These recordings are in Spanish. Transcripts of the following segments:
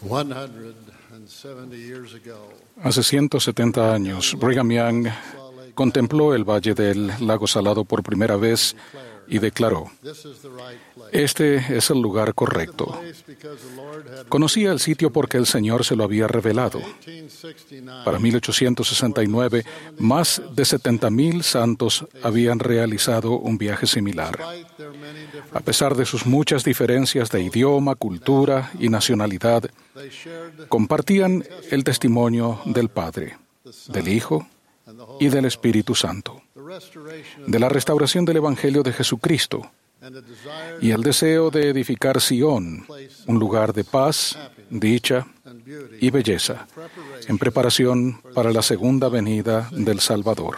Hace 170 años, Brigham Young contempló el Valle del Lago Salado por primera vez y declaró: "Este es el lugar correcto". Conocía el sitio porque el Señor se lo había revelado. Para 1869, más de 70,000 santos habían realizado un viaje similar. A pesar de sus muchas diferencias de idioma, cultura y nacionalidad, compartían el testimonio del Padre, del Hijo y del Espíritu Santo, de la restauración del Evangelio de Jesucristo y el deseo de edificar Sión, un lugar de paz, dicha y belleza, en preparación para la segunda venida del Salvador.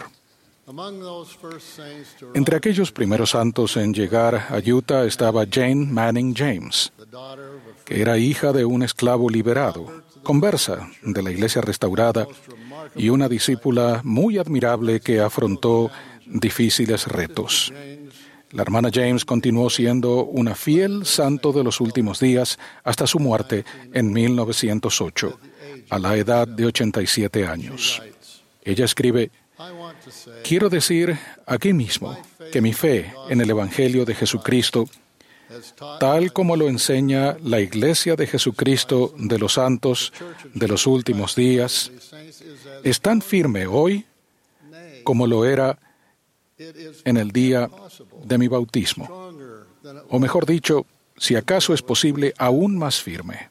Entre aquellos primeros santos en llegar a Utah estaba Jane Manning James, que era hija de un esclavo liberado, conversa de la Iglesia restaurada y una discípula muy admirable que afrontó difíciles retos. La hermana James continuó siendo una fiel santo de los últimos días hasta su muerte en 1908, a la edad de 87 años. Ella escribe: "Quiero decir aquí mismo que mi fe en el Evangelio de Jesucristo, tal como lo enseña la Iglesia de Jesucristo de los Santos de los últimos días, es tan firme hoy como lo era en el día de mi bautismo. O mejor dicho, si acaso es posible, aún más firme.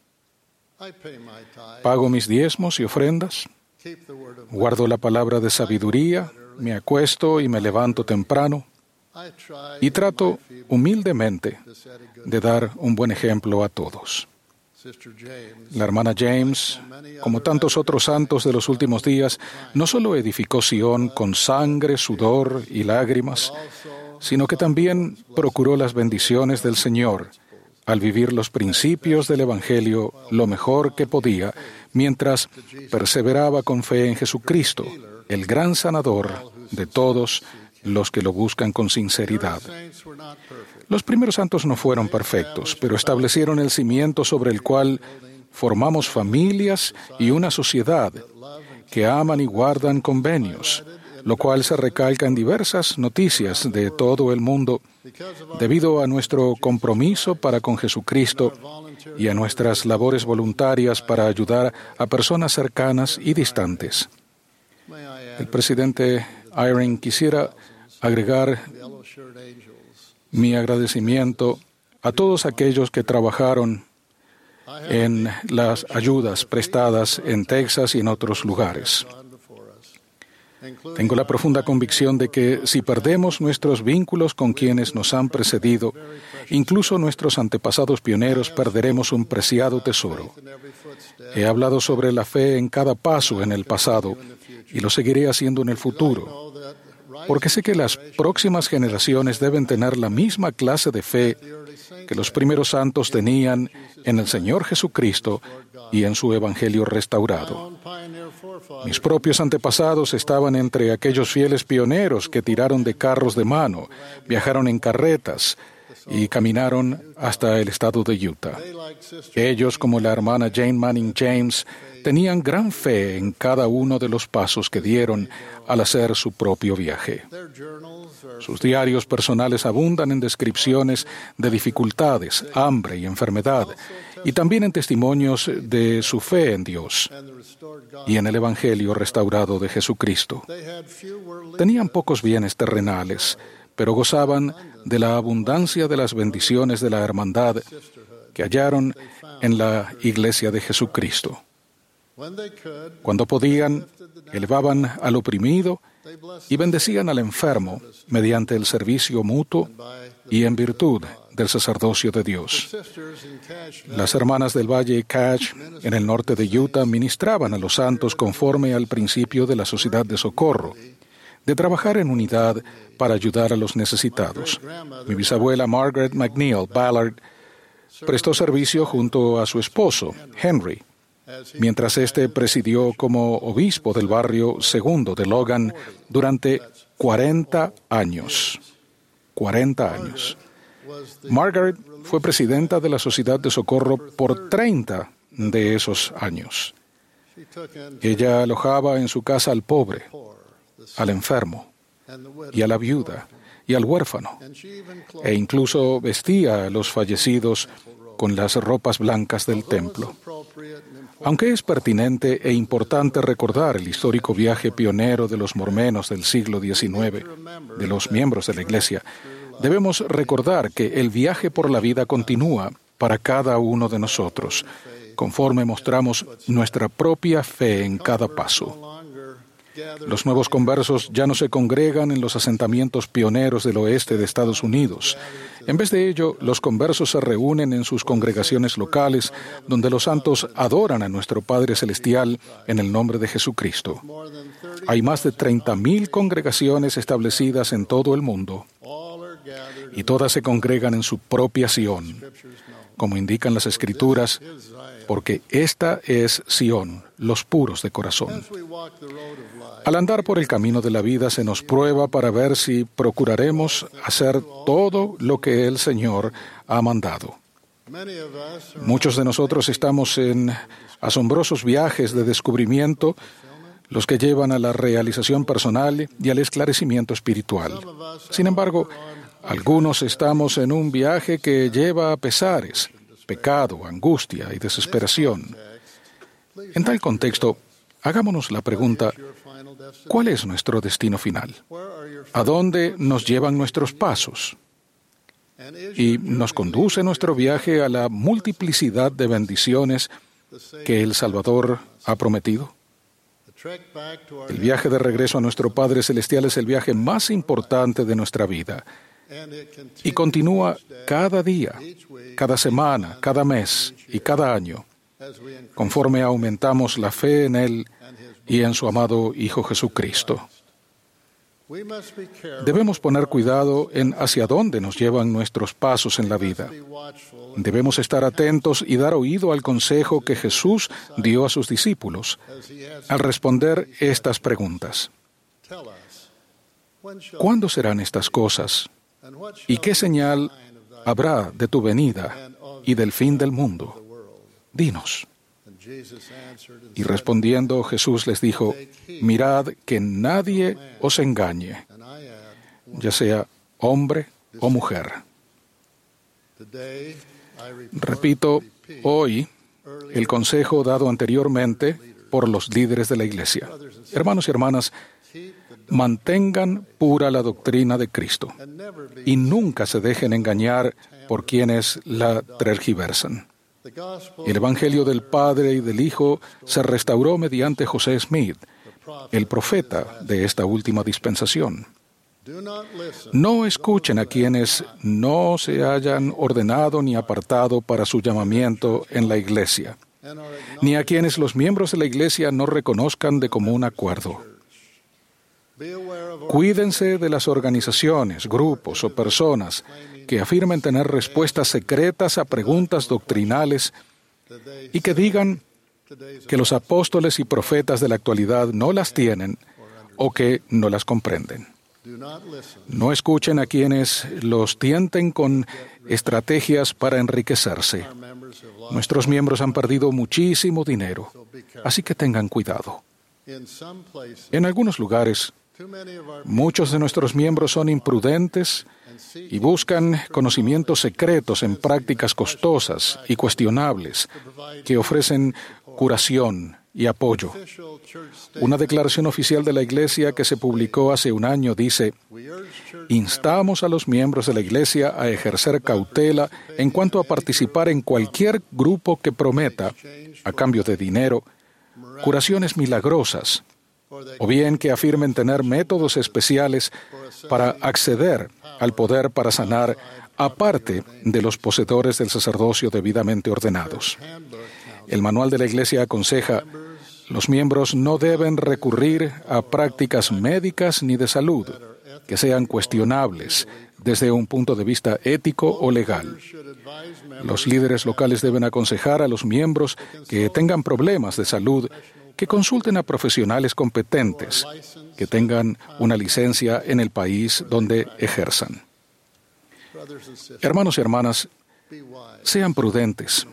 Pago mis diezmos y ofrendas, guardo la palabra de sabiduría, me acuesto y me levanto temprano, y trato humildemente de dar un buen ejemplo a todos". La hermana James, como tantos otros santos de los últimos días, no solo edificó Sión con sangre, sudor y lágrimas, sino que también procuró las bendiciones del Señor al vivir los principios del Evangelio lo mejor que podía, mientras perseveraba con fe en Jesucristo, el gran sanador de todos los que lo buscan con sinceridad. Los primeros santos no fueron perfectos, pero establecieron el cimiento sobre el cual formamos familias y una sociedad que aman y guardan convenios, lo cual se recalca en diversas noticias de todo el mundo debido a nuestro compromiso para con Jesucristo y a nuestras labores voluntarias para ayudar a personas cercanas y distantes. El presidente Eyring quisiera agregar mi agradecimiento a todos aquellos que trabajaron en las ayudas prestadas en Texas y en otros lugares. Tengo la profunda convicción de que si perdemos nuestros vínculos con quienes nos han precedido, incluso nuestros antepasados pioneros, perderemos un preciado tesoro. He hablado sobre la fe en cada paso en el pasado y lo seguiré haciendo en el futuro, porque sé que las próximas generaciones deben tener la misma clase de fe que los primeros santos tenían en el Señor Jesucristo y en su Evangelio restaurado. Mis propios antepasados estaban entre aquellos fieles pioneros que tiraron de carros de mano, viajaron en carretas y caminaron hasta el estado de Utah. Ellos, como la hermana Jane Manning James, tenían gran fe en cada uno de los pasos que dieron al hacer su propio viaje. Sus diarios personales abundan en descripciones de dificultades, hambre y enfermedad, y también en testimonios de su fe en Dios y en el Evangelio restaurado de Jesucristo. Tenían pocos bienes terrenales, pero gozaban de la abundancia de las bendiciones de la hermandad que hallaron en la Iglesia de Jesucristo. Cuando podían, elevaban al oprimido y bendecían al enfermo mediante el servicio mutuo y en virtud del sacerdocio de Dios. Las hermanas del Valle Cache, en el norte de Utah, ministraban a los santos conforme al principio de la sociedad de socorro, de trabajar en unidad para ayudar a los necesitados. Mi bisabuela Margaret McNeil Ballard prestó servicio junto a su esposo, Henry, mientras éste presidió como obispo del barrio segundo de Logan durante 40 años. 40 años. Margaret fue presidenta de la Sociedad de Socorro por 30 de esos años. Ella alojaba en su casa al pobre, al enfermo, y a la viuda, y al huérfano, e incluso vestía a los fallecidos con las ropas blancas del templo. Aunque es pertinente e importante recordar el histórico viaje pionero de los mormones del siglo XIX, de los miembros de la Iglesia, debemos recordar que el viaje por la vida continúa para cada uno de nosotros, conforme mostramos nuestra propia fe en cada paso. Los nuevos conversos ya no se congregan en los asentamientos pioneros del oeste de Estados Unidos. En vez de ello, los conversos se reúnen en sus congregaciones locales, donde los santos adoran a nuestro Padre Celestial en el nombre de Jesucristo. Hay más de 30,000 congregaciones establecidas en todo el mundo, y todas se congregan en su propia Sión, como indican las Escrituras, porque esta es Sión, los puros de corazón. Al andar por el camino de la vida se nos prueba para ver si procuraremos hacer todo lo que el Señor ha mandado. Muchos de nosotros estamos en asombrosos viajes de descubrimiento, los que llevan a la realización personal y al esclarecimiento espiritual. Sin embargo, algunos estamos en un viaje que lleva a pesares, pecado, angustia y desesperación. En tal contexto, hagámonos la pregunta: ¿cuál es nuestro destino final? ¿A dónde nos llevan nuestros pasos? ¿Y nos conduce nuestro viaje a la multiplicidad de bendiciones que el Salvador ha prometido? El viaje de regreso a nuestro Padre Celestial es el viaje más importante de nuestra vida, y continúa cada día, cada semana, cada mes y cada año, conforme aumentamos la fe en Él y en su amado Hijo Jesucristo. Debemos poner cuidado en hacia dónde nos llevan nuestros pasos en la vida. Debemos estar atentos y dar oído al consejo que Jesús dio a sus discípulos al responder estas preguntas. ¿Cuándo serán estas cosas? ¿Y qué señal habrá de tu venida y del fin del mundo? Dinos. Y respondiendo, Jesús les dijo: mirad que nadie os engañe, ya sea hombre o mujer. Repito hoy el consejo dado anteriormente por los líderes de la Iglesia. Hermanos y hermanas, mantengan pura la doctrina de Cristo y nunca se dejen engañar por quienes la tergiversan. El Evangelio del Padre y del Hijo se restauró mediante José Smith, el profeta de esta última dispensación. No escuchen a quienes no se hayan ordenado ni apartado para su llamamiento en la Iglesia, ni a quienes los miembros de la Iglesia no reconozcan de común acuerdo. Cuídense de las organizaciones, grupos o personas que afirmen tener respuestas secretas a preguntas doctrinales y que digan que los apóstoles y profetas de la actualidad no las tienen o que no las comprenden. No escuchen a quienes los tienten con estrategias para enriquecerse. Nuestros miembros han perdido muchísimo dinero, así que tengan cuidado. En algunos lugares, muchos de nuestros miembros son imprudentes y buscan conocimientos secretos en prácticas costosas y cuestionables que ofrecen curación y apoyo. Una declaración oficial de la Iglesia que se publicó hace un año dice: instamos a los miembros de la Iglesia a ejercer cautela en cuanto a participar en cualquier grupo que prometa, a cambio de dinero, curaciones milagrosas, o bien que afirmen tener métodos especiales para acceder al poder para sanar, aparte de los poseedores del sacerdocio debidamente ordenados. El manual de la Iglesia aconseja: los miembros no deben recurrir a prácticas médicas ni de salud que sean cuestionables desde un punto de vista ético o legal. Los líderes locales deben aconsejar a los miembros que tengan problemas de salud que consulten a profesionales competentes, que tengan una licencia en el país donde ejerzan. Hermanos y hermanas, sean prudentes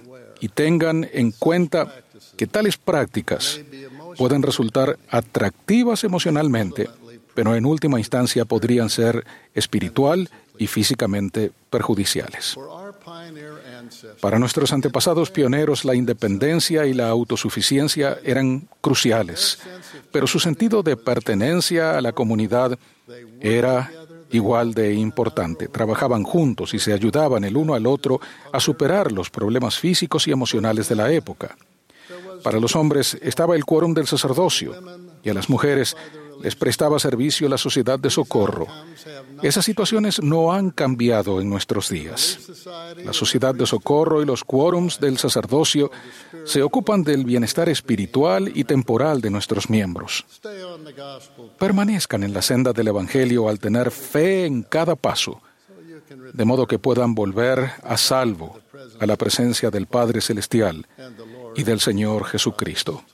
y tengan en cuenta que tales prácticas pueden resultar atractivas emocionalmente, pero en última instancia podrían ser espiritual y físicamente perjudiciales. Para nuestros antepasados pioneros, la independencia y la autosuficiencia eran cruciales, pero su sentido de pertenencia a la comunidad era igual de importante. Trabajaban juntos y se ayudaban el uno al otro a superar los problemas físicos y emocionales de la época. Para los hombres estaba el quórum del sacerdocio y a las mujeres les prestaba servicio la sociedad de socorro. Esas situaciones no han cambiado en nuestros días. La sociedad de socorro y los quórums del sacerdocio se ocupan del bienestar espiritual y temporal de nuestros miembros. Permanezcan en la senda del Evangelio al tener fe en cada paso, de modo que puedan volver a salvo a la presencia del Padre Celestial y del Señor Jesucristo.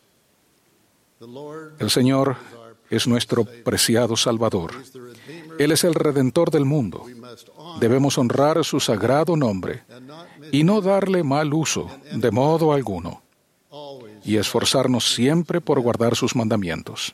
El Señor es nuestro preciado Salvador. Él es el Redentor del mundo. Debemos honrar su sagrado nombre y no darle mal uso de modo alguno, y esforzarnos siempre por guardar sus mandamientos.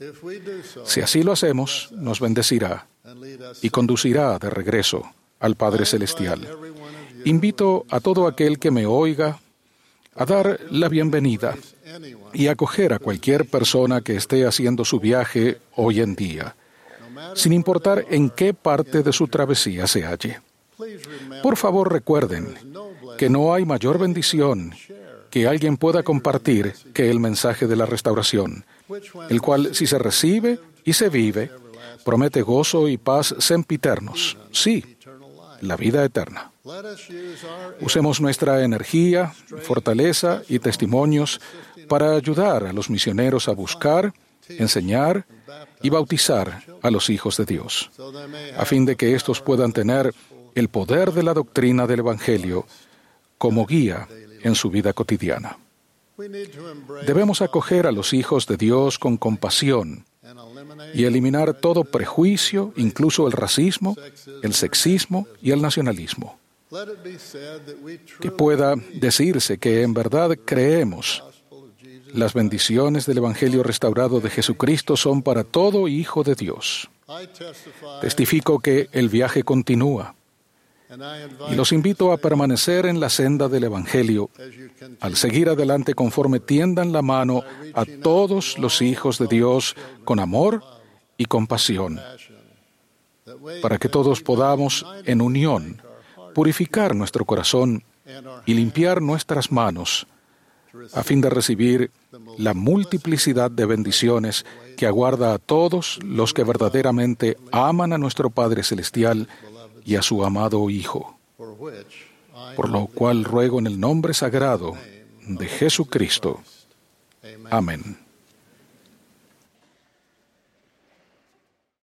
Si así lo hacemos, nos bendecirá y conducirá de regreso al Padre Celestial. Invito a todo aquel que me oiga a dar la bienvenida y acoger a cualquier persona que esté haciendo su viaje hoy en día, sin importar en qué parte de su travesía se halle. Por favor, recuerden que no hay mayor bendición que alguien pueda compartir que el mensaje de la restauración, el cual, si se recibe y se vive, promete gozo y paz sempiternos. Sí, la vida eterna. Usemos nuestra energía, fortaleza y testimonios para ayudar a los misioneros a buscar, enseñar y bautizar a los hijos de Dios, a fin de que éstos puedan tener el poder de la doctrina del Evangelio como guía en su vida cotidiana. Debemos acoger a los hijos de Dios con compasión y eliminar todo prejuicio, incluso el racismo, el sexismo y el nacionalismo. Que pueda decirse que en verdad creemos las bendiciones del Evangelio restaurado de Jesucristo son para todo hijo de Dios. Testifico que el viaje continúa y los invito a permanecer en la senda del Evangelio al seguir adelante conforme tiendan la mano a todos los hijos de Dios con amor y compasión, para que todos podamos, en unión, purificar nuestro corazón y limpiar nuestras manos, a fin de recibir la multiplicidad de bendiciones que aguarda a todos los que verdaderamente aman a nuestro Padre Celestial y a su amado Hijo. Por lo cual ruego en el nombre sagrado de Jesucristo. Amén.